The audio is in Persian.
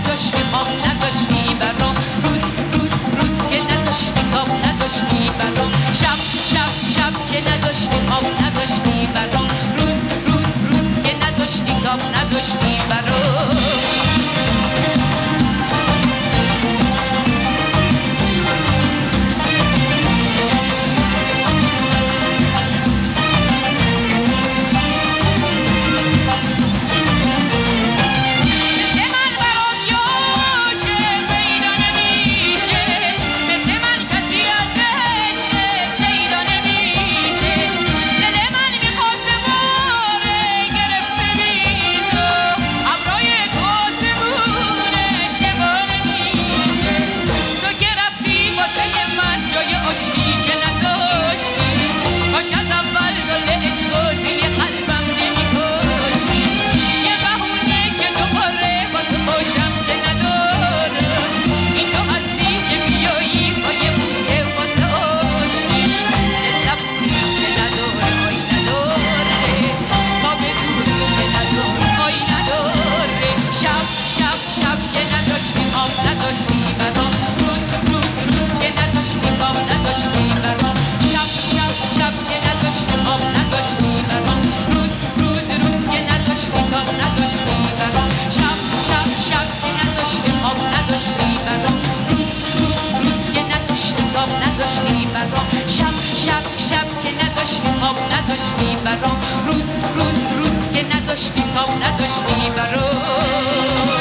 نذاشتی خواب نذاشتی برام، روز روز روز که نذاشتی خواب نذاشتی برام، شب شب شب که نذاشتی خواب نذاشتی برام، روز روز روز که نذاشتی خواب نذاشتی برام. شب شب شب که نذاشتی خواب نذاشتی برام، روز روز روز که نذاشتی خواب نذاشتی برام.